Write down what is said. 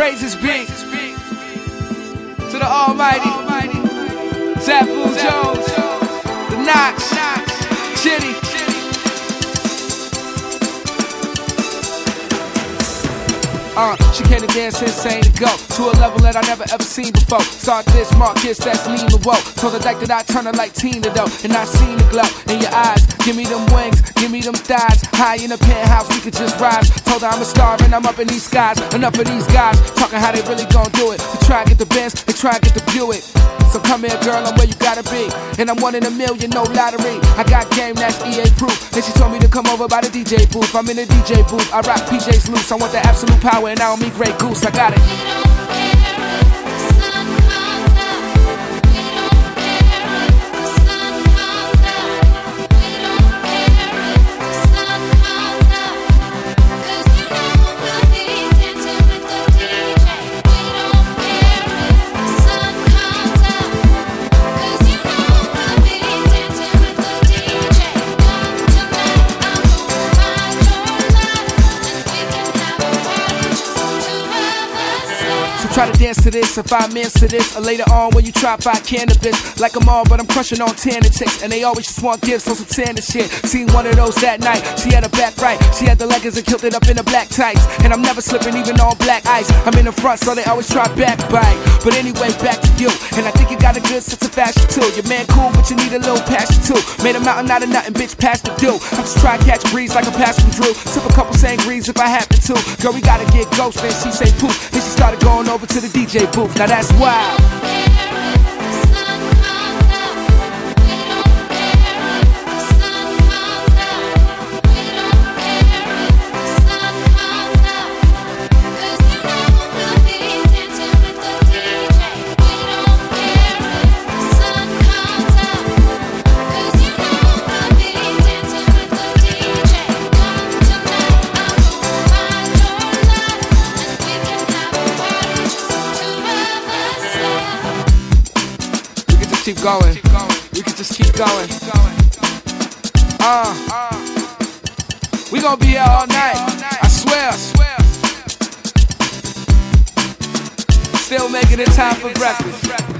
praises be to the Almighty, Zafu Jones, the Knox, Chitty. She came to dance insane to go to a level that I never ever seen before. Saw this Marcus, that's Nina Woe. Told her like that I turn her like Tina though. And I seen the glow in your eyes. Give me them wings, give me them thighs. High in the penthouse, we could just rise. Told her I'm a star and I'm up in these skies. Enough of these guys talking how they really gon' do it. They try to get the Benz, they try to get the Buick. So come here, girl, I'm where you gotta be. And I'm 1 in a million, no lottery. I got game, that's EA proof. Then she told me to come over by the DJ booth. I'm in the DJ booth, I rock PJs loose. I want the absolute power and I don't mean Grey Goose, I got it. Try to dance to this and 5 minutes to this. Or later on when you try 5 cannabis. Like I'm all, but I'm crushing on 10 and chicks. And they always just want gifts on some Santa shit. Seen one of those that night. She had her back right. She had the leggings and killed it up in the black tights. And I'm never slipping even on black ice. I'm in the front so they always try backbite. But anyway, back to you. And I think you got a good sense of fashion too. Your man cool, but you need a little passion too. Made a mountain out of nothing, bitch, past the dew. I'm just trying to catch breeze like a pass from Drew. Sip a couple sangries if I happen to. Girl, we gotta get ghost. Then she say poof. Then she started going over to the DJ booth. Now that's wild. Keep going. We can just keep going. We gon' be here all night. I swear. Still making it time for breakfast.